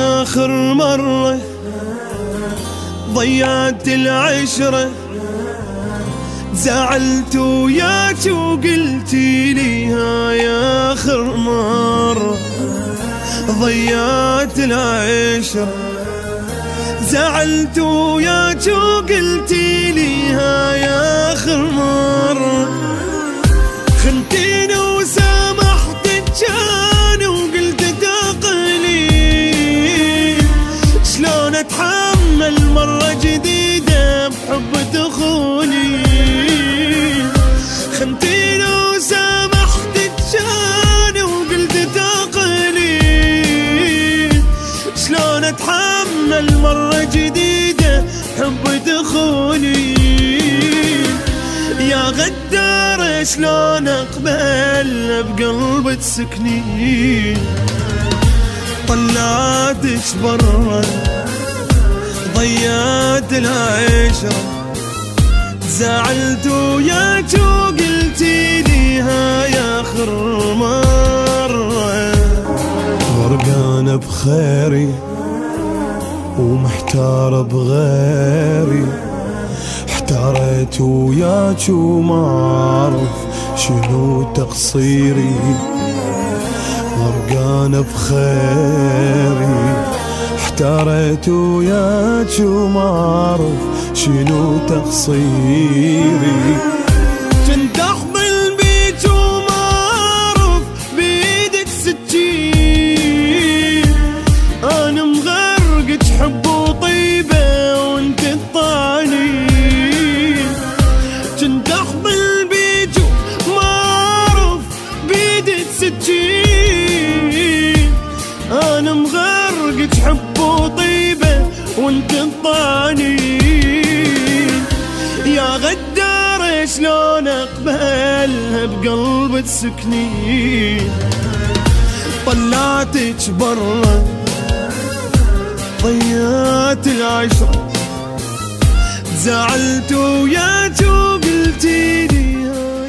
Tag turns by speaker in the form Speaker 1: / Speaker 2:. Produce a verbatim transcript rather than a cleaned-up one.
Speaker 1: آخر مرة ضيعت العشرة، زعلت وياك وقلتي لي هاي آخر مرة. ضيعت العشرة، زعلت وياك وقلتي لي هاي آخر مرة. خنتيني وسامحتك كان وقلت تقلي، شلون اتحمل مرة جديدة بحب تخوني. خنتيني وسامحتك كان وقلت تقلي، شلون اتحمل مرة جديدة حب تخوني. يا غدار شلون اقبل بقلبك سكني، طلعتك برا ضيعت العشرة، زعلت وياك وقلتي لي هاي آخر مرة. غرقان بخيري ومحتار بغيري، احتاريت وياك وما اعرف شنو تقصيري. غرقان بخيري احتاريت وياك وما اعرف شنو تقصيري. كنت احمل بيك وما اعرف بيدك سكين، انا مغرقك حب وطيبه وانت الطاني. كنت احمل بيك وما اعرف بيدك سكين، انا مغرقك حب وطيبه وانت الطاني. يا غدار شلون اقبلها بقلبك سكني، طلعتك برا ضيعت العشرة، زعلت وياك وقلتي لي